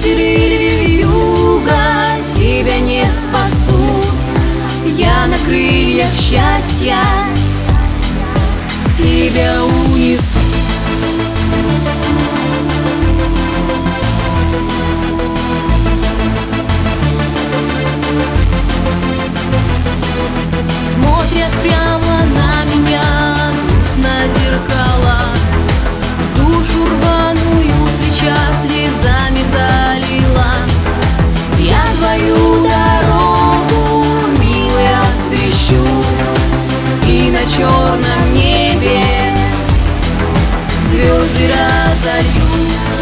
Ветер или вьюга тебя не спасут. Я на крыльях счастья тебя унесу. Смотрят прямо на меня грустно зеркала, душу рваную свеча слезами залила. Я твою дорогу, милая, освещу, и на черном небе звезды разолью.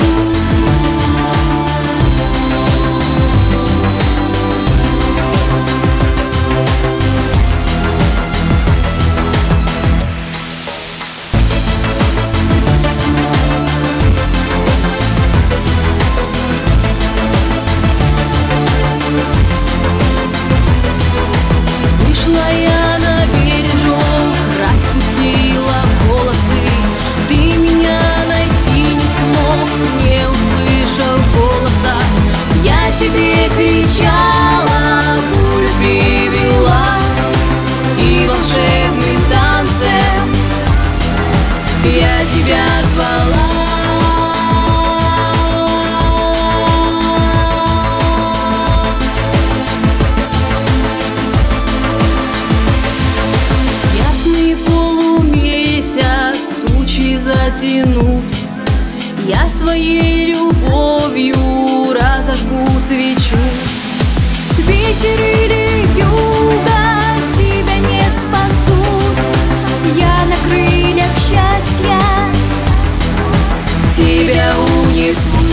Я на бережок, распустила волосы. Ты меня найти не смог, не услышал голоса. Я тебе кричала, бурю привела, и волшебным танцем я тебя звала. Затянут, я своей любовью разожгу свечу. Ветер или вьюга тебя не спасут. Я на крыльях счастья тебя унесу.